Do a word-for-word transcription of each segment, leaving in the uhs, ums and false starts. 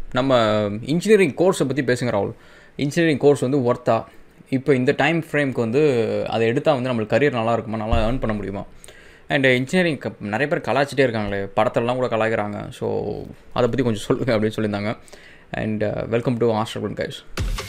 நம்ம இன்ஜினியரிங் கோர்ஸை பற்றி பேசுங்க ராகுல். இன்ஜினியரிங் கோர்ஸ் வந்து ஒர்த்தா? இப்போ இந்த டைம் ஃப்ரேம்க்கு வந்து அதை எடுத்தால் வந்து நம்மளுக்கு கரியர் நல்லா இருக்குமா, நல்லா ஏர்ன் பண்ண முடியுமா? அண்ட் இன்ஜினியரிங் நிறைய பேர் கலாச்சிட்டே இருக்காங்களே, படத்திலலாம் கூட கலாய்க்கிறாங்க. ஸோ அதை பற்றி கொஞ்சம் சொல்லுங்கள் அப்படின்னு சொல்லியிருந்தாங்க. And welcome to Astral guys.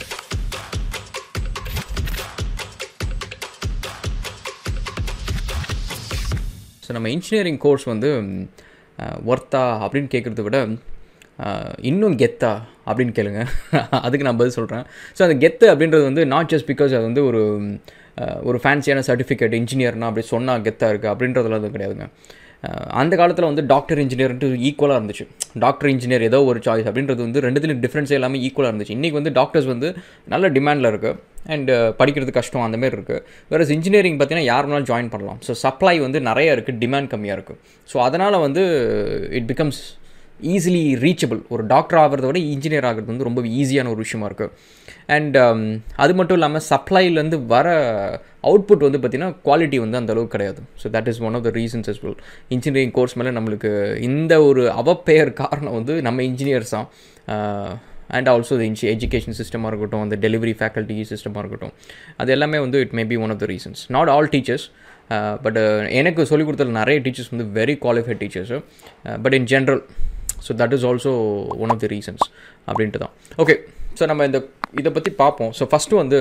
So நம்ம இன்ஜினியரிங் கோர்ஸ் வந்து ஒர்த்தா அப்படின்னு கேட்குறத விட இன்னும் கெத்தா அப்படின்னு கேளுங்க. அதுக்கு நான் பதில் சொல்கிறேன். ஸோ அந்த கெத்து அப்படின்றது வந்து நாட் ஜஸ்ட் பிகாஸ் அது வந்து ஒரு ஒரு ஃபேன்சியான சர்டிஃபிகேட் இன்ஜினியர்னா அப்படி சொன்னால் கெத்தாக இருக்குது அப்படின்றதுலாம் அது கிடையாதுங்க. அந்த காலத்தில் வந்து டாக்டர் இன்ஜினியர்ன்ட்டு ஈக்குவலாக இருந்துச்சு. டாக்டர் இன்ஜினியர் ஏதோ ஒரு சாய்ஸ் அப்படின்றது வந்து ரெண்டுத்துலையும் டிஃப்ரென்ஸே எல்லாமே ஈக்குவலாக இருந்துச்சு. இன்றைக்கி வந்து டாக்டர்ஸ் வந்து நல்ல டிமாண்டில் இருக்குது அண்ட் படிக்கிறது கஷ்டம் அந்தமாரி இருக்குது. வேறு இன்ஜினியரிங் பார்த்தீங்கன்னா யார் வேணாலும் ஜாயின் பண்ணலாம். ஸோ சப்ளை வந்து நிறைய இருக்குது, டிமாண்ட் கம்மியாக இருக்குது. ஸோ அதனால் வந்து இட் பிகம்ஸ் ஈஸிலி ரீச்சபிள். ஒரு டாக்டர் ஆகிறத விட இன்ஜினியர் ஆகிறது வந்து ரொம்ப ஈஸியான ஒரு விஷயமா இருக்குது. அண்ட் அது மட்டும் இல்லாமல் சப்ளைலேருந்து வர அவுட்புட் வந்து பார்த்திங்கன்னா குவாலிட்டி வந்து அந்தளவுக்கு கிடையாது. So that is one of the reasons as well. Engineering course மேலே நம்மளுக்கு இந்த ஒரு அவப்பெயர் காரணம் வந்து நம்ம இன்ஜினியர்ஸ் தான். அண்ட் ஆல்சோ த இன்ஜி எஜுகேஷன் சிஸ்டமாக இருக்கட்டும், அந்த டெலிவரி ஃபேக்கல்ட்டி சிஸ்டமாக இருக்கட்டும், அது எல்லாமே வந்து it may be one of the reasons. Not all teachers, but எனக்கு சொல்லிக் கொடுத்தது நிறைய டீச்சர்ஸ் வந்து very qualified teachers. But in general so that is also one of the reasons அப்படின்ட்டு தான். ஓகே, ஸோ நம்ம இந்த இதை பற்றி பார்ப்போம். ஸோ ஃபஸ்ட்டு வந்து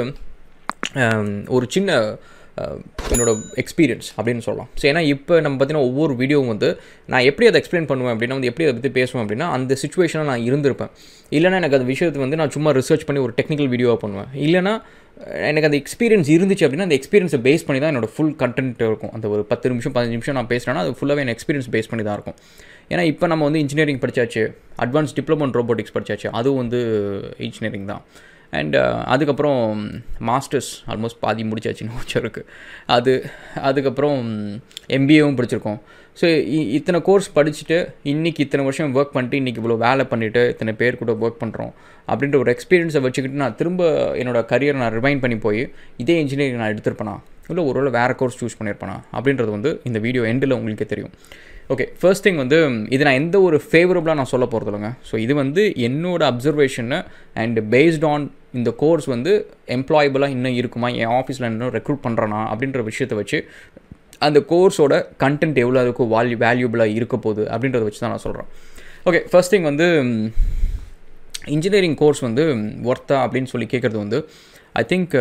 ஒரு சின்ன என்னோடய எக்ஸ்பீரியன்ஸ் அப்படின்னு சொல்லலாம். ஸோ ஏன்னா இப்போ நம்ம பார்த்தீங்கன்னா ஒவ்வொரு வீடியோவும் வந்து நான் எப்படி அதை எக்ஸ்பிளைன் பண்ணுவேன் அப்படின்னா வந்து எப்படி அதை பற்றி பேசுவேன் அப்படின்னா அந்த சுச்சுவேஷனில் நான் இருந்திருப்பேன். இல்லைனா எனக்கு அந்த விஷயத்தை வந்து நான் சும்மா ரிசர்ச் பண்ணி ஒரு டெக்னிக்கல் வீடியோவாக பண்ணுவேன். இல்லைனா எனக்கு அந்த எக்ஸ்பீரியன்ஸ் இருந்துச்சு அப்படின்னா அந்த எக்ஸ்பீரியன்ஸை பேஸ் பண்ணி தான் என்னோடய ஃபுல் கண்டென்ட் இருக்கும். அந்த ஒரு பத்து நிமிஷம் பதினஞ்சு நிமிஷம் நான் பேசுகிறேன்னா அது ஃபுல்லாகவே என் எக்ஸ்பீரியன்ஸ் பேஸ் பண்ணி தான் இருக்கும். ஏன்னா இப்போ நம்ம வந்து இன்ஜினியரிங் படித்தாச்சு, அட்வான்ஸ் டிப்ளமோ இன் ரோபோட்டிக்ஸ் படித்தாச்சு, அதுவும் வந்து இன்ஜினியரிங் தான். அண்ட் அதுக்கப்புறம் மாஸ்டர்ஸ் ஆல்மோஸ்ட் பாதி முடிச்சாச்சுன்னு கொஞ்சம் இருக்குது அது. அதுக்கப்புறம் எம்பிஏவும் படிச்சிருக்கோம். ஸோ இத்தனை கோர்ஸ் படிச்சுட்டு இன்றைக்கி இத்தனை வருஷம் ஒர்க் பண்ணிட்டு இன்றைக்கி இவ்வளோ வேலை பண்ணிவிட்டு இத்தனை பேர் கூட ஒர்க் பண்ணுறோம் அப்படின்ற ஒரு எக்ஸ்பீரியன்ஸை வச்சுக்கிட்டு நான் திரும்ப என்னோடய கரியரை நான் ரிவைண்ட் பண்ணி போய் இதே இன்ஜினியரிங் நான் எடுத்திருப்பேனா இல்லை ஒரு வேளை வேறு கோர்ஸ் சூஸ் பண்ணியிருப்பேனா அப்படின்றது வந்து இந்த வீடியோ எண்டில் உங்களுக்கே தெரியும். ஓகே, ஃபர்ஸ்ட் திங் வந்து இது நான் எந்த ஒரு ஃபேவரபுளாக நான் சொல்ல போகிறது இல்லைங்க. ஸோ இது வந்து என்னோடய அப்சர்வேஷனு அண்ட் பேஸ்ட் ஆன் இந்த கோர்ஸ் வந்து எம்ப்ளாயபிளாக இன்னும் இருக்குமா, என் ஆஃபீஸில் இன்னும் ரெக்ரூட் பண்ணுறேனா அப்படின்ற விஷயத்தை வச்சு அந்த கோர்ஸோட கண்டென்ட் எவ்வளோ இருக்கும் வேல்யூ வேல்யூபிளாக இருக்க போகுது அப்படின்றத வச்சு தான் நான் சொல்கிறேன். ஓகே, ஃபர்ஸ்ட் திங் வந்து இன்ஜினியரிங் கோர்ஸ் வந்து ஒர்த்தா அப்படின்னு சொல்லி கேட்குறது வந்து I think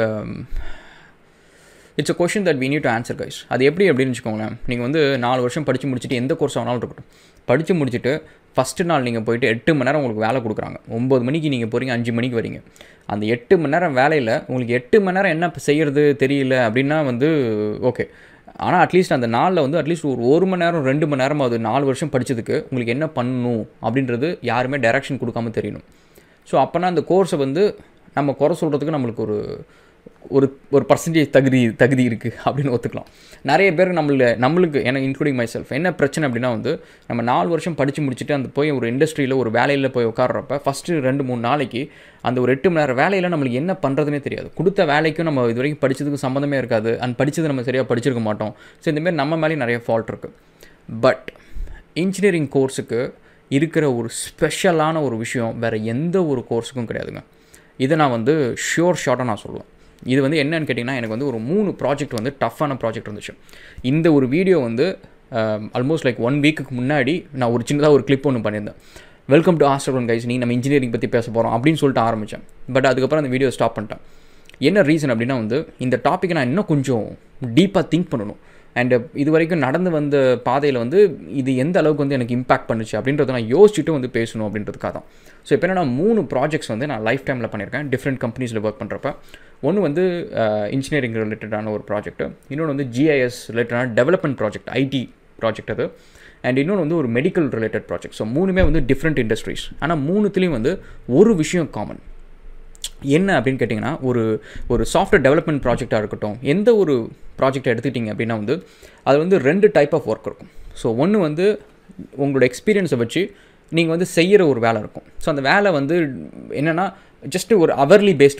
it's a question that we need to answer guys. அது எப்படி அப்படின்னு வச்சுக்கோங்களேன். நீங்கள் வந்து நாலு வருஷம் படித்து முடிச்சுட்டு எந்த கோர்ஸ் ஆனாலும் இருக்கட்டும், படித்து முடிச்சுட்டு ஃபஸ்ட்டு நாள் நீங்கள் போய்ட்டு எட்டு மணி நேரம் உங்களுக்கு வேலை கொடுக்குறாங்க. ஒம்பது மணிக்கு நீங்கள் போகிறீங்க, அஞ்சு மணிக்கு வரீங்க. அந்த எட்டு மணி நேரம் வேலையில் உங்களுக்கு எட்டு மணி நேரம் என்ன செய்கிறது தெரியல அப்படின்னா வந்து ஓகே. ஆனால் அட்லீஸ்ட் அந்த நாளில் வந்து அட்லீஸ்ட் ஒரு ஒரு மணி நேரம் ரெண்டு மணி நேரம் அது நாலு வருஷம் படித்ததுக்கு உங்களுக்கு என்ன பண்ணணும் அப்படின்றது யாருமே டைரக்ஷன் கொடுக்காம தெரியணும். ஸோ அப்போனா அந்த கோர்ஸை வந்து நம்ம குறை சொல்கிறதுக்கு நம்மளுக்கு ஒரு ஒரு ஒரு பர்சன்டேஜ் தகுதி தகுதி இருக்குது அப்படின்னு ஒத்துக்கலாம். நிறைய பேர் நம்மள நம்மளுக்கு எனக்கு இன்க்ளூடிங் மை செல்ஃப் என்ன பிரச்சனை அப்படின்னா வந்து நம்ம நாலு வருஷம் படித்து முடிச்சுட்டு அந்த போய் ஒரு இண்டஸ்ட்ரியில் ஒரு வேலையில் போய் உட்கார்றப்ப ஃபஸ்ட்டு ரெண்டு மூணு நாளைக்கு அந்த ஒரு எட்டு மணி நேரம் வேலையில் நம்மளுக்கு என்ன பண்ணுறதுனே தெரியாது. கொடுத்த வேலைக்கும் நம்ம இது வரைக்கும் படித்ததுக்கு சம்மந்தமே இருக்காது. அண்ட் படித்தது நம்ம சரியாக படிச்சிருக்க மாட்டோம். ஸோ இந்தமாரி நம்ம மேலேயும் நிறைய ஃபால்ட் இருக்குது. பட் இன்ஜினியரிங் கோர்ஸுக்கு இருக்கிற ஒரு ஸ்பெஷலான ஒரு விஷயம் வேறு எந்த ஒரு கோர்ஸுக்கும் கிடையாதுங்க. இதை நான் வந்து ஷியோர் ஷார்ட்டாக நான் சொல்லுவேன். இது வந்து என்னன்னு கேட்டிங்கன்னா எனக்கு வந்து ஒரு மூணு ப்ராஜெக்ட் வந்து டஃப்பான ப்ராஜெக்ட் இருந்துச்சு. இந்த ஒரு வீடியோ வந்து ஆல்மோஸ்ட் லைக் ஒன் வீக்குக்கு முன்னாடி நான் ஒரு சின்னதாக ஒரு கிளிப் ஒன்று பண்ணியிருந்தேன். வெல்கம் டு ஆஸ்ட்ரல் கைஸ், நீ நம்ம இன்ஜினியரிங் பற்றி பேச போகிறோம் அப்படின்னு சொல்லிட்டு ஆரம்பித்தேன். பட் அதுக்கப்புறம் அந்த வீடியோ ஸ்டாப் பண்ணிட்டேன். என்ன ரீசன் அப்படின்னா வந்து இந்த டாப்பிக்கை நான் இன்னும் கொஞ்சம் டீப்பாக திங்க் பண்ணணும். அண்டு இது வரைக்கும் நடந்து வந்த பாதையில் வந்து இது எந்த அளவுக்கு வந்து எனக்கு இம்பாக்ட் பண்ணுச்சு அப்படின்றத நான் யோசிச்சுட்டு வந்து பேசணும் அப்படின்றதுக்காக தான். ஸோ இப்போ என்ன மூணு ப்ராஜெக்ட்ஸ் வந்து நான் லைஃப் டைமில் பண்ணியிருக்கேன் டிஃப்ரெண்ட் கம்பெனிஸில் ஒர்க் பண்ணுறப்ப. ஒன்று வந்து இன்ஜினியரிங் ரிலேட்டடான ஒரு ப்ராஜெக்ட்டு, இன்னொன்று வந்து ஜிஐஎஸ் ரிலேட்டடான டெவலப்மெண்ட் ப்ராஜெக்ட், ஐடி ப்ராஜெக்ட் அது. அண்ட் இன்னொன்று வந்து ஒரு மெடிக்கல் ரிலேட்டட் ப்ராஜெக்ட். ஸோ மூணுமே வந்து டிஃப்ரெண்ட் இண்டஸ்ட்ரீஸ். ஆனால் மூணுத்துலேயும் வந்து ஒரு விஷயம் காமன் என்ன அப்படின்னு கேட்டிங்கன்னா ஒரு ஒரு சாஃப்ட்வேர் டெவலப்மெண்ட் ப்ராஜெக்டாக இருக்கட்டும், எந்த ஒரு ப்ராஜெக்டை எடுத்துக்கிட்டிங்க அப்படின்னா வந்து அது வந்து ரெண்டு டைப் ஆஃப் ஒர்க் இருக்கும். ஸோ ஒன்று வந்து உங்களோட எக்ஸ்பீரியன்ஸை வச்சு நீங்கள் வந்து செய்கிற ஒரு வேலை இருக்கும். ஸோ அந்த வேலை வந்து என்னென்னா ஜஸ்ட்டு ஒரு அவர்லி பேஸ்ட் வேலை.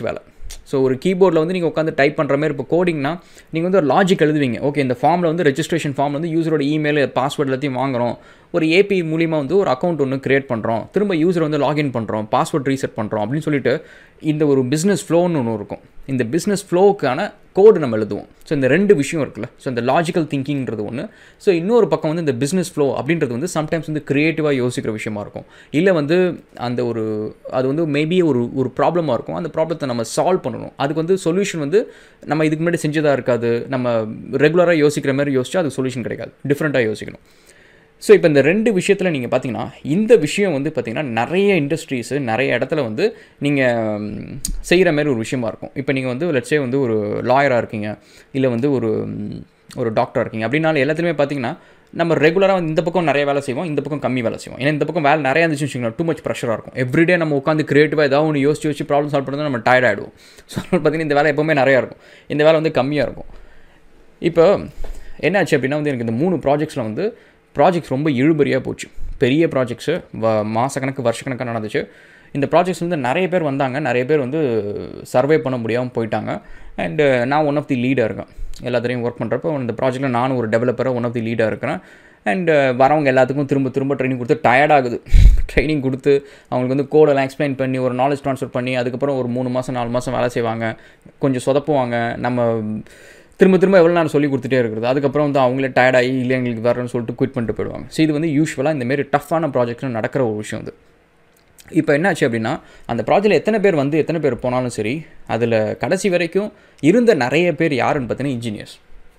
ஸோ ஒரு கீபோர்டில் வந்து நீங்கள் உட்காந்து டைப் பண்ணுற மாதிரி இப்போ கோடிங்னா நீங்கள் வந்து ஒரு லாஜிக் எழுதுவீங்க. ஓகே, இந்த ஃபார்மில் வந்து ரெஜிஸ்ட்ரேஷன் ஃபார்ம் வந்து யூஸரோட இமெயில் பாஸ்வேர்டு எல்லாத்தையும் வாங்குறோம், ஒரு ஏபி மூலிமா வந்து ஒரு அக்கௌண்ட் ஒன்று கிரியேட் பண்ணுறோம், திரும்ப யூஸர் வந்து லாகின் பண்ணுறோம், பாஸ்வேர்ட் ரீசெட் பண்ணுறோம் அப்படின்னு சொல்லிட்டு இந்த ஒரு பிஸ்னஸ் ஃப்ளோன்னு ஒன்று இருக்கும். இந்த பிஸ்னஸ் ஃப்ளோவுக்கான கோடு நம்ம எழுதுவோம். ஸோ இந்த ரெண்டு விஷயம் இருக்குல்ல, ஸோ இந்த லாஜிக்கல் திங்கிங்கிறது ஒன்று. ஸோ இன்னொரு பக்கம் வந்து இந்த பிஸ்னஸ் ஃப்ளோ அப்படின்றது வந்து சம்டைம்ஸ் வந்து க்ரியேட்டிவாக யோசிக்கிற விஷயமா இருக்கும். இல்லை வந்து அந்த ஒரு அது வந்து மேபி ஒரு ஒரு ப்ராப்ளமாக இருக்கும். அந்த ப்ராப்ளத்தை நம்ம சால்வ் பண்ணணும். அதுக்கு வந்து சொல்யூஷன் வந்து நம்ம இதுக்கு முன்னாடி செஞ்சதாக இருக்காது. நம்ம ரெகுலராக யோசிக்கிற மாதிரி யோசிச்சா அதுக்கு சொல்யூஷன் கிடைக்காது. டிஃப்ரெண்ட்டாக யோசிக்கணும். ஸோ இப்போ இந்த ரெண்டு விஷயத்தில் நீங்கள் பார்த்தீங்கன்னா இந்த விஷயம் வந்து பார்த்திங்கன்னா நிறைய இண்டஸ்ட்ரீஸு நிறைய இடத்துல வந்து நீங்கள் செய்கிற மாதிரி ஒரு விஷயமா இருக்கும். இப்போ நீங்கள் வந்து லெட்ஸே வந்து ஒரு லாயராக இருக்கீங்க, இல்லை வந்து ஒரு ஒரு டாக்டராக இருக்கீங்க அப்படின்னாலும் எல்லாத்துலேயுமே பார்த்தீங்கன்னா நம்ம ரெகுலராக வந்து இந்த பக்கம் நிறைய வேலை செய்வோம், இந்த பக்கம் கம்மி வேலை செய்வோம். ஏன்னா இந்த பக்கம் வேலை நிறையா இருந்துச்சுன்னு வச்சுக்கோங்க, டூ மச் ப்ரெஷராக இருக்கும். எவ்ரிடே நம்ம உட்காந்து கிரியேட்டிவாக ஏதாவது ஒன்று யோசிச்சு யோசிச்சு ப்ராப்ளம் சால்வ் பண்ணுறது நம்ம டயர்ட் ஆகிடுவோம். ஸோ பார்த்தீங்கன்னா இந்த வேலை எப்போவுமே நிறையா இருக்கும், இந்த வேலை வந்து கம்மியாக இருக்கும். இப்போ என்னாச்சு அப்படின்னா வந்து எனக்கு இந்த மூணு ப்ராஜெக்ட்ஸில் வந்து ப்ராஜெக்ட்ஸ் ரொம்ப இழுபறியாக போச்சு. பெரிய ப்ராஜெக்ட்ஸு வ மாதக்கணக்கு வருஷக்கணக்காக நடந்துச்சு. இந்த ப்ராஜெக்ட்ஸ் வந்து நிறைய பேர் வந்தாங்க, நிறைய பேர் வந்து சர்வே பண்ண முடியாமல் போயிட்டாங்க. அண்டு நான் ஒன் ஆஃப் தி லீடாக இருக்கேன். எல்லாத்துலேயும் ஒர்க் பண்ணுறப்போ இந்த ப்ராஜெக்ட்டில் நானும் ஒரு டெவலப்பராக ஒன் ஆஃப் தி லீடாக இருக்கிறேன். அண்டு வரவங்க எல்லாத்துக்கும் திரும்ப திரும்ப ட்ரைனிங் கொடுத்து டயர்டாகுது. ட்ரைனிங் கொடுத்து அவங்களுக்கு வந்து கோடெல்லாம் எக்ஸ்பிளைன் பண்ணி ஒரு நாலேஜ் ட்ரான்ஸ்ஃபர் பண்ணி அதுக்கப்புறம் ஒரு மூணு மாதம் நாலு மாதம் வேலை செய்வாங்க, கொஞ்சம் சொதப்புவாங்க. நம்ம திரும்ப திரும்ப எவ்வளோ நான் சொல்லி கொடுத்துட்டே இருக்கிறது. அதுக்கப்புறம் வந்து அவங்களே டயர்டாகி இல்லை எங்களுக்கு வரேன்னு சொல்லிட்டு குவிட் பண்ணிட்டு போயிடுவாங்க. ஸோ இது வந்து யூஸ்வலாக இந்தமாரி டஃப்பான ப்ராஜெக்ட்ஸில் நடக்கிற ஒரு விஷயம் அது. இப்போ என்னாச்சு அப்படின்னா அந்த ப்ராஜெக்டில் எத்தனை பேர் வந்து எத்தனை பேர் போனாலும் சரி, அதில் கடைசி வரைக்கும் இருந்த நிறைய பேர் யாருன்னு பார்த்தீங்கன்னா இன்ஜினியர்ஸ்.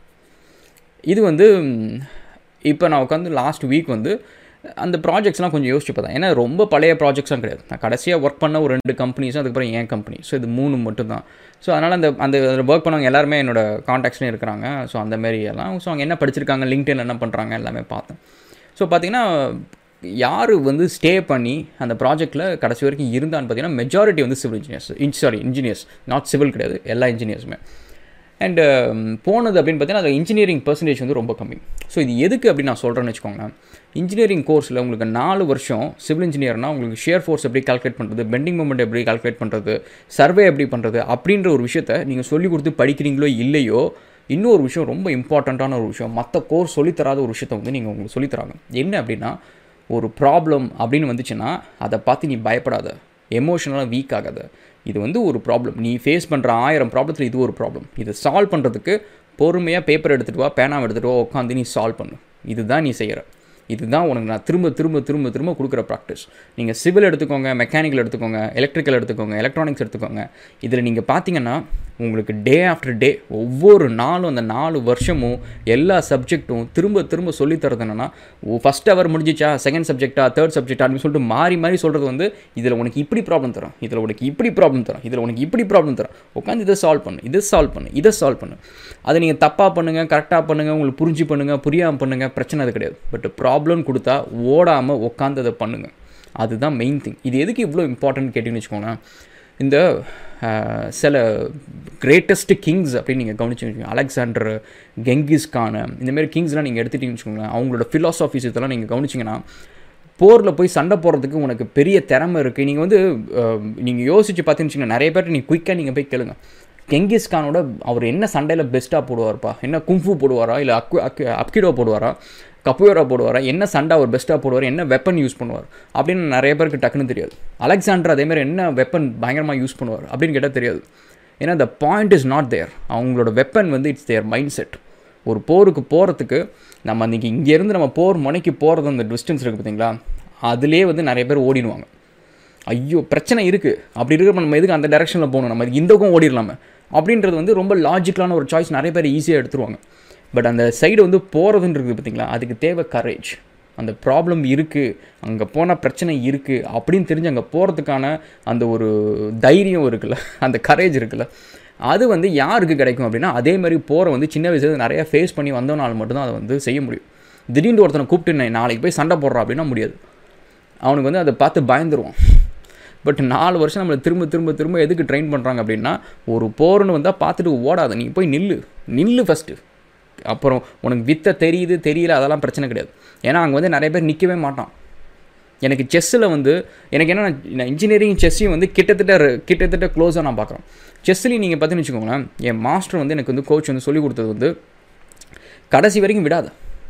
இது வந்து இப்போ நான் உட்காந்து லாஸ்ட் வீக் வந்து அந்த ப்ராஜெக்ட்ஸ்லாம் கொஞ்சம் யோசிச்சு பார்த்தேன். ஏன்னா ரொம்ப பழைய ப்ராஜெக்ட்ஸ்லாம் கிடையாது. நான் கடைசியாக ஒர்க் பண்ண ஒரு ரெண்டு கம்பெனிஸும் அதுக்கப்புறம் என் கம்பெனி. ஸோ இது மூணு மட்டும்தான். ஸோ அதனால் அந்த அந்த ஒர்க் பண்ணவங்க எல்லாருமே என்னோட காண்டாக்ட்ஸ்லேயும் இருக்கிறாங்க. ஸோ அந்தமாரி எல்லாம் ஸோ அவங்க என்ன படிச்சிருக்காங்க, லிங்க்டின்ல என்ன பண்ணுறாங்க எல்லாமே பார்த்தேன். ஸோ பார்த்திங்கன்னா யார் வந்து ஸ்டே பண்ணி அந்த ப்ராஜெக்ட்டில் கடைசி வரைக்கும் இருந்தான்னு பார்த்தீங்கன்னா மெஜாரிட்டி வந்து civil engineers in sorry engineers not civil கிடையாது, எல்லா இன்ஜினியர்ஸுமே. அண்டு போனது அப்படின்னு பார்த்தீங்கன்னா அது இன்ஜினியரிங் பர்சன்டேஜ் வந்து ரொம்ப கம்மி. ஸோ இது எதுக்கு அப்படின்னு நான் சொல்கிறேன்னு வச்சுக்கோங்களேன். இன்ஜினியரிங் கோர்ஸில் உங்களுக்கு நாலு வருஷம் சிவில் இன்ஜினியர்னால் உங்களுக்கு ஷேர் ஃபோர்ஸ் எப்படி கால்குலேட் பண்ணுறது, பெண்டிங் மூமெண்ட் எப்படி கால்குலேட் பண்ணுறது, சர்வே எப்படி பண்ணுறது அப்படின்ற ஒரு விஷயத்தை நீங்கள் சொல்லிக் கொடுத்து படிக்கிறீங்களோ இல்லையோ, இன்னொரு விஷயம் ரொம்ப இம்பார்ட்டண்ட்டான ஒரு விஷயம், மற்ற கோர்ஸ் சொல்லித்தராத ஒரு விஷயத்தை வந்து நீங்கள் உங்களுக்கு சொல்லித்தராங்க. என்ன அப்படின்னா ஒரு ப்ராப்ளம் அப்படின்னு வந்துச்சுன்னா அதை பார்த்து நீ பயப்படாத, எமோஷனலாக வீக் ஆகாத. இது வந்து ஒரு ப்ராப்ளம், நீ ஃபேஸ் பண்ணுற ஆயிரம் ப்ராப்ளத்தில் இது ஒரு ப்ராப்ளம். இதை சால்வ் பண்ணுறதுக்கு பொறுமையாக பேப்பர் எடுத்துகிட்டு வா, பேனாவை எடுத்துகிட்டு வா, உட்காந்து நீ சால்வ் பண்ணு. இதுதான் நீ செய்கிற. இதுதான் உனக்கு நான் திரும்ப திரும்ப திரும்ப திரும்ப கொடுக்குற ப்ராக்டிஸ். நீங்கள் சிவில் எடுத்துக்கோங்க, மெக்கானிக்கல் எடுத்துக்கோங்க, எலக்ட்ரிக்கல் எடுத்துக்கோங்க, எலக்ட்ரானிக்ஸ் எடுத்துக்கோங்க. இதில் நீங்கள் பார்த்தீங்கன்னா உங்களுக்கு டே ஆஃப்டர் டே ஒவ்வொரு நாளும் அந்த நாலு வருஷமும் எல்லா சப்ஜெக்ட்டும் திரும்ப திரும்ப சொல்லித்தரது என்னென்னா ஃபஸ்ட் ஹவர் முடிஞ்சிச்சா, செகண்ட் சப்ஜெக்டா, தேர்ட் சப்ஜெக்டா அப்படின்னு சொல்லிட்டு மாறி மாறி சொல்கிறது வந்து இதில் உனக்கு இப்படி ப்ராப்ளம் தரும், இதில் உனக்கு இப்படி ப்ராப்ளம் தரும், இதில் உனக்கு இப்படி ப்ராப்ளம் தரும், உட்காந்து இதை சால்வ் பண்ணு, இதை சால்வ் பண்ணு, இதை சால்வ் பண்ணு. அதை நீங்கள் தப்பாக பண்ணுங்கள், கரெக்டாக பண்ணுங்கள், உங்களுக்கு புரிஞ்சு பண்ணுங்கள், புரியாமல் பண்ணுங்கள், பிரச்சனை அது கிடையாது. பட் ப்ராப்ளம் கொடுத்தா ஓடாமல் உட்காந்து அதை பண்ணுங்கள். அதுதான் மெயின் திங். இது எதுக்கு இவ்வளோ இம்பார்ட்டன்ட் கேட்டிங்கன்னு வச்சுக்கோங்களேன். இந்த சில கிரேட்டஸ்ட் கிங்ஸ் அப்படின்னு நீங்கள் கவனிச்சு வச்சுக்கோங்க, அலெக்சாண்டர், கெங்கிஸ் கான், இந்தமாரி கிங்ஸ்லாம் நீங்கள் எடுத்துகிட்டீங்கன்னு வச்சுக்கோங்களேன். அவங்களோட ஃபிலாசாஃபிஸ் இதெல்லாம் நீங்கள் கவனிச்சிங்கன்னா போரில் போய் சண்டை போடுறதுக்கு உனக்கு பெரிய திறமை இருக்குது. நீங்கள் வந்து நீங்கள் யோசிச்சு பார்த்தீங்கன்னு வச்சுக்கோங்க, நிறைய பேர் நீங்கள் குயிக்காக நீங்கள் போய் கேளுங்க, கெங்கிஸ் கானோட அவர் என்ன சண்டையில் பெஸ்ட்டாக போடுவார்ப்பா, என்ன குங்ஃபு போடுவாரா, இல்லை அக்கு அக்கு அப்கிடோ போடுவாரா, கப்புயோரா போடுவாரா, என்ன சண்டை அவர் பெஸ்ட்டாக போடுவார், என்ன வெப்பன் யூஸ் பண்ணுவார் அப்படின்னு நிறைய பேருக்கு டக்குன்னு தெரியாது. அலெக்சாண்டர் அதேமாதிரி என்ன வெப்பன் பயங்கரமாக யூஸ் பண்ணுவார் அப்படின்னு கேட்டால் தெரியாது. ஏன்னா the point is not there. அவங்களோட வெப்பன் வந்து இட்ஸ் தேர் மைண்ட் செட். ஒரு போருக்கு போகிறதுக்கு நம்ம அன்றைக்கி இங்கேருந்து நம்ம போர் முனைக்கு போகிறது அந்த டிஸ்டன்ஸ் இருக்குது பார்த்தீங்களா, அதிலே வந்து நிறைய பேர் ஓடிடுவாங்க. ஐயோ பிரச்சனை இருக்குது, அப்படி இருக்கிறப்ப நம்ம எதுக்கு அந்த டைரெக்ஷனில் போகணும், நம்ம இந்த பக்கம் ஓடிடலாமே அப்படின்றது வந்து ரொம்ப லாஜிக்கலான ஒரு சாய்ஸ். நிறைய பேர் ஈஸியாக எடுத்துருவாங்க. பட் அந்த சைடு வந்து போகிறதுன்றது பார்த்திங்களா, அதுக்கு தேவை கரேஜ். அந்த ப்ராப்ளம் இருக்குது, அங்கே போனால் பிரச்சனை இருக்குது அப்படின்னு தெரிஞ்சு அங்கே போகிறதுக்கான அந்த ஒரு தைரியம் இருக்குல்ல, அந்த கரேஜ் இருக்குல்ல, அது வந்து யாருக்கு கிடைக்கும் அப்படின்னா அதே மாதிரி போகிற வந்து சின்ன வயசுல நிறையா ஃபேஸ் பண்ணி வந்தவனால் மட்டும்தான் அதை வந்து செய்ய முடியும். திடீர்னு ஒருத்தனை கூப்பிட்டு நாளைக்கு போய் சண்டை போடுறான் அப்படின்னா முடியாது. அவனுக்கு வந்து அதை பார்த்து பயந்துருவான். பட் நாலு வருஷம் நம்மளை திரும்ப திரும்ப திரும்ப எதுக்கு ட்ரெயின் பண்ணுறாங்க அப்படின்னா ஒரு போர்னு வந்தால் பார்த்துட்டு ஓடாத, நீ போய் நில்லு நில்லு ஃபஸ்ட்டு. அப்புறம் உனக்கு வித்தை தெரியுது தெரியல அதெல்லாம் பிரச்சனை கிடையாது. ஏன்னா அங்கே வந்து நிறைய பேர் நிற்கவே மாட்டான். எனக்கு செஸ்ஸில் வந்து எனக்கு என்ன நான் இன்ஜினியரிங் செஸ்ஸையும் வந்து கிட்டத்தட்ட கிட்டத்தட்ட க்ளோஸாக நான் பார்க்குறேன். செஸ்ஸுலேயும் நீங்கள் பார்த்தீங்கன்னு வச்சுக்கோங்களேன், என் மாஸ்டர் வந்து எனக்கு வந்து கோச் வந்து சொல்லிக் கொடுத்தது வந்து கடைசி வரைக்கும் விடாத.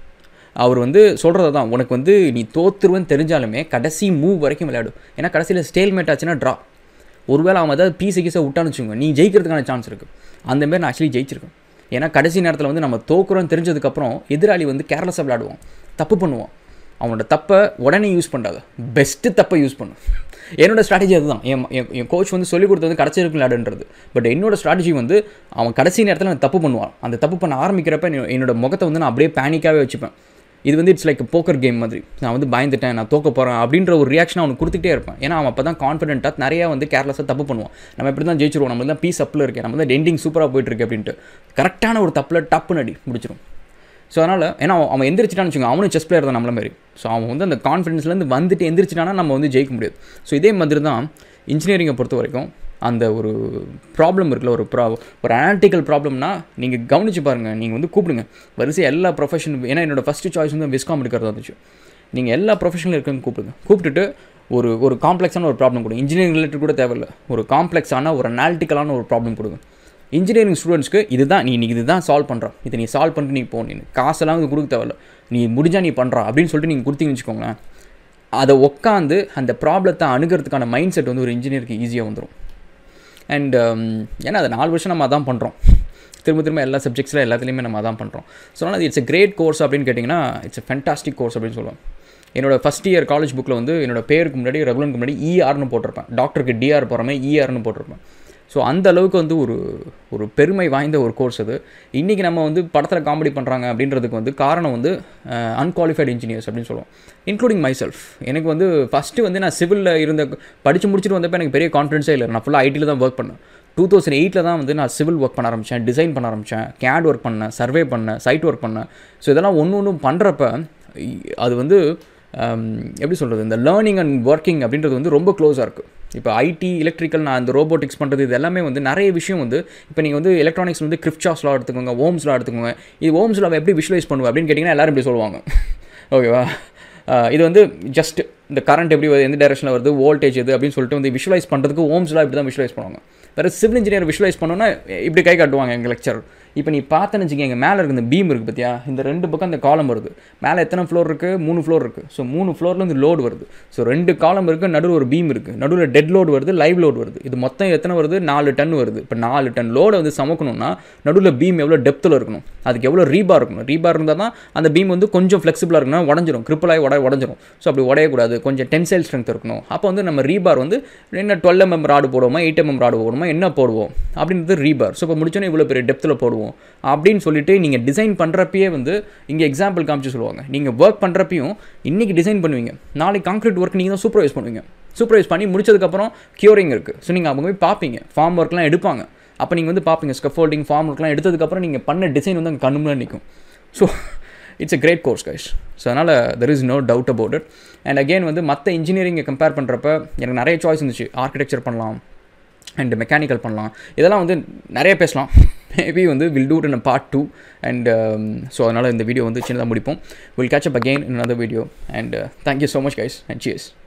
அவர் வந்து சொல்கிறது தான், உனக்கு வந்து நீ தோற்றுருவன்னு தெரிஞ்சாலுமே கடைசி மூவ் வரைக்கும் விளையாடும். ஏன்னா கடைசியில் ஸ்டேல்மேட் ஆச்சுன்னா ட்ரா. ஒருவேளை அவன் ஏதாவது பீஸை கீஸை விட்டான்னு வச்சுக்கோங்க, நீ ஜெயிக்கிறதுக்கான சான்ஸ் இருக்குது. அந்தமாரி நான் ஆக்சுவலி ஜெயிச்சிருக்கேன். ஏன்னா கடைசி நேரத்தில் வந்து நம்ம தோக்குறோன்னு தெரிஞ்சதுக்கப்புறம் எதிராளி வந்து கேர்லெஸ்ஸாக விளையாடுவான், தப்பு பண்ணுவான். அவனோட தப்பை உடனே யூஸ் பண்ணாத, பெஸ்ட்டு தப்பை யூஸ் பண்ணு. என்னோடய ஸ்ட்ராட்டஜி அதுதான். என் என் கோச் வந்து சொல்லிக் கொடுத்தது வந்து கடைசி வரைக்கும் விளையாடுன்றது. பட் என்னோடய ஸ்ட்ராட்டஜி வந்து அவன் கடைசி நேரத்தில் நான் தப்பு பண்ணுவான். அந்த தப்பு பண்ண ஆரம்பிக்கிறப்ப என்னோட முகத்தை வந்து நான் அப்படியே பேனிக்காகவே வச்சுப்பேன். இது வந்து இட்ஸ் லைக் போக்கர் கேம் மாதிரி. நான் வந்து பயந்துட்டேன், நான் தோக்க போகிறேன் அப்படின்ற ஒரு ரியாக்ஷன் அவனுக்கு கொடுத்துட்டே இருப்பேன். ஏன்னா அவன் அப்போ தான் கான்ஃபிடென்ட்டாக நிறையா வந்து கேர்லெஸ்ஸாக தப்பு பண்ணுவான். நம்ம எப்படி தான் ஜெயிச்சிருவோம், நம்ம தான் பீஸ் அப்பில் இருக்கேன், நம்ம தான் எண்டிங் சூப்பராக போயிட்டுருக்கு அப்படின்ட்டு கரெக்டான ஒரு தப்பில் டப்புன்னு அடி முடிச்சிடும். ஸோ அதனால் ஏன்னா அவன் எந்திரிச்சிட்டான்னு வச்சுக்கோங்க, அவனும் செஸ் பிளேயர் தான் நம்மள மாதிரி. ஸோ அவன் வந்து அந்த கான்ஃபிடன்ஸ்லேருந்து வந்துட்டு எந்திரிச்சிட்டானா நம்ம வந்து ஜெயிக்க முடியாது. ஸோ இதே மாதிரி தான் இன்ஜினியரிங்கை பொறுத்த வரைக்கும் அந்த ஒரு ப்ராப்ளம் இருக்குல்ல, ஒரு ப்ரா ஒரு அனாலிட்டிக்கல் ப்ராப்ளம்னா நீங்கள் கவனித்து பாருங்கள். நீங்கள் வந்து கூப்பிடுங்க வரிசை எல்லா ப்ரொஃபஷன். ஏன்னா என்னோடய ஃபஸ்ட்டு சாய்ஸ் வந்து விஸ்காம் எடுக்கிறதா இருந்துச்சு. நீங்கள் எல்லா ப்ரொஃபஷனில் இருக்குன்னு கூப்பிடுங்க. கூப்பிட்டுட்டு ஒரு ஒரு காம்ப்ளெக்ஸான ஒரு ப்ராப்ளம் கொடுங்க. இன்ஜினியரிங் ரிலேட்டட் கூட தேவையில்லை, ஒரு காம்ப்ளெக்ஸான ஒரு அனாலிட்டிக்கலான ஒரு ப்ராப்ளம் கொடுங்க. இன்ஜினியரிங் ஸ்டூடெண்ட்ஸ்க்கு இதுதான், நீ இன்னைக்கு இதுதான் சால்வ் பண்ணுறான், இதை நீ சால்வ் பண்ணிட்டு நீ போ, நீ காசெல்லாம் இது கொடுக்க தேவையில்ல, நீ முடிஞ்சால் நீ பண்ணுறா அப்படின்னு சொல்லிட்டு நீங்கள் கொடுத்தீங்கன்னு வச்சுக்கோங்களேன், அதை உட்காந்து அந்த ப்ராப்ளத்தை அணுகிறதுக்கான மைண்ட் செட் வந்து ஒரு இன்ஜினியருக்கு ஈஸியாக வந்துடும். அண்ட் ஏன்னா அதை நாலு வருஷம் நம்ம அதான் பண்ணுறோம், திரும்ப திரும்ப எல்லா சப்ஜெக்ட்ஸில் எல்லாத்துலேயுமே நம்ம அதான் பண்ணுறோம். ஸோ அதனால் அது இட்ஸ் எ கிரேட் கோர்ஸ் அப்படின்னு கேட்டிங்கன்னா இட்ஸ் எ ஃபென்டாஸ்டிக் கோர்ஸ் அப்படின்னு சொல்லுவேன். என்னோட ஃபஸ்ட் இயர் காலேஜ் புக்கில் வந்து என்னோட பேருக்கு முன்னாடி ரெகுலருக்கு முன்னாடி இஆர்னு போட்டிருப்பேன், டாக்டருக்கு டிஆர் போகிற மாதிரி இஆர்னு போட்டிருப்பேன். ஸோ அந்த அளவுக்கு வந்து ஒரு ஒரு பெருமை வாய்ந்த ஒரு கோர்ஸ் அது. இன்றைக்கி நம்ம வந்து படத்தில் காமெடி பண்ணுறாங்க அப்படின்றதுக்கு வந்து காரணம் வந்து அன்குவாலிஃபைடு இன்ஜினியர்ஸ் அப்படின்னு சொல்லுவோம், இன்க்ளூடிங் மை செல்ஃப். எனக்கு வந்து ஃபஸ்ட்டு வந்து நான் சிவிலில் இருந்த படித்து முடிச்சுட்டு வந்தப்போ எனக்கு பெரிய கான்ஃபிடன்ஸே இல்லை. நான் ஃபுல்லாக ஐடியில் தான் ஒர்க் பண்ணேன். டூ தௌசண்ட் எயிட்டில் தான் வந்து நான் சிவில் ஒர்க் பண்ண ஆரம்பித்தேன், டிசைன் பண்ண ஆரம்பித்தேன், கேட் ஒர்க் பண்ணேன், சர்வே பண்ணேன், சைட் ஒர்க் பண்ணேன். ஸோ இதெல்லாம் ஒன்று ஒன்று பண்ணுறப்ப அது வந்து எப்படி சொல்கிறது, இந்த லேர்னிங் அண்ட் ஒர்க்கிங் அப்படின்றது வந்து ரொம்ப க்ளோஸாக இருக்குது. இப்போ ஐடி, எலக்ட்ரிக்கல், நான் அந்த ரோபோட்டிக்ஸ் பண்ணுறது இது எல்லாமே வந்து நிறைய விஷயம் வந்து இப்போ நீங்கள் வந்து எலக்ட்ரானிக்ஸ் வந்து கிரிப்சாஸ் லா எடுத்துக்கோங்க, ஓம்ஸ் லா எடுத்துக்கோங்க. இது ஓம்ஸ் லாவை எப்படி விஷுவலைஸ் பண்ணுவேன் அப்படின்னு கேட்டிங்கன்னா எல்லோரும் இப்படி சொல்லுவாங்க. ஓகேவா, இது வந்து ஜஸ்ட் இந்த கரண்ட் எப்படி எந்த டைரக்ஷனில் வருது, வோல்டேஜ் எது அப்படின்னு சொல்லிட்டு வந்து விஷுவலைஸ் பண்ணுறதுக்கு ஓம்ஸ் லா இப்படி தான் விஷுவலைஸ் பண்ணுவாங்க. வேறு சிவில் இன்ஜினியர் விஷுவலைஸ் பண்ணோன்னா இப்படி கை காட்டுவாங்க எங்கள் லெக்சர். இப்போ நீ பார்த்தேன்னு வச்சுக்கோங்க, எங்கள் மேலே இருக்குது இந்த பீம் இருக்குது பார்த்தியா, இந்த ரெண்டு பக்கம் அந்த காலம் வருது. மேலே எத்தனை ஃப்ளோர் இருக்குது, மூணு ஃப்ளோர் இருக்குது. ஸோ மூணு ஃப்ளோரில் வந்து லோடு வருது. ஸோ ரெண்டு காலம் இருக்குது, நடுவில் ஒரு பீம் இருக்குது, நடுவில் டெட் லோடு வருது, லைவ் லோடு வருது. இது மொத்தம் எத்தனை வருது, நாலு டன் வருது. இப்போ நாலு டன் லோடை வந்து சமக்கணும்னா நடுவில் பீம் எவ்வளோ டெப்த்தில் இருக்கணும், அதுக்கு எவ்வளோ ரீபார் இருக்கணும். ரீபார் இருந்தால் தான் அந்த பீம் வந்து கொஞ்சம் ஃப்ளெக்சிபிளாக இருக்கணும், உடஞ்சிரும், கிரிப்பிளாகி உட உடஞ்சிரும். ஸோ அப்படி உடையக்கூடாது, கொஞ்சம் டென்சைல் ஸ்ட்ரென்த் இருக்கணும். அப்போ வந்து நம்ம ரீபார் வந்து என்ன டுவெல் எம்எம் ராடு போடுவோமா, எயிட் எம்எம் ராடு போடுவோமா, என்ன போடுவோம் அப்படின்றது ரீபார். ஸோ இப்போ முடிச்சோன்னே இவ்வளோ பெரிய டெப்த்தில் போடுவோம் அப்படின்னு சொல்லிட்டு நீங்கள் டிசைன் பண்ணுறப்பயே வந்து இங்கே எக்ஸாம்பிள் காமிச்சு சொல்லுவாங்க. நீங்கள் ஒர்க் பண்ணுறப்பையும் இன்றைக்கி டிசைன் பண்ணுவீங்க, நாளைக்கு கான்க்ரீட் ஒர்க் நீங்கள் தான் சூப்பர்வைஸ் பண்ணுவீங்க. சூப்பர்வைஸ் பண்ணி முடிச்சதுக்கப்புறம் கியூரிங் இருக்குது. ஸோ நீங்கள் அவங்க போய் பார்ப்பீங்க, ஃபார்ம் ஒர்க்லாம் எடுப்பாங்க. அப்போ நீங்கள் வந்து பார்ப்பீங்க, ஸ்கஃபோல்டிங், ஃபார்ம் ஒர்க்லாம் எடுத்ததுக்கப்புறம் நீங்கள் பண்ண டிசைன் வந்து அங்கே கண்ணுமுன்னாடி நிற்கும். So it's a great course guys. So அதனால் there is no doubt about it. And again வந்து மற்ற இன்ஜினியரிங்கை கம்பேர் பண்ணுறப்ப எனக்கு நிறைய சாய்ஸ் இருந்துச்சு. ஆர்கிடெக்சர் பண்ணலாம் அண்ட் மெக்கானிக்கல் பண்ணலாம், இதெல்லாம் வந்து நிறைய பேசலாம். மேபி வந்து will do it in a part two. And so அதனால் இந்த வீடியோ வந்து சின்னதாக முடிப்போம். Will catch up again in another video. And thank you so much guys and cheers.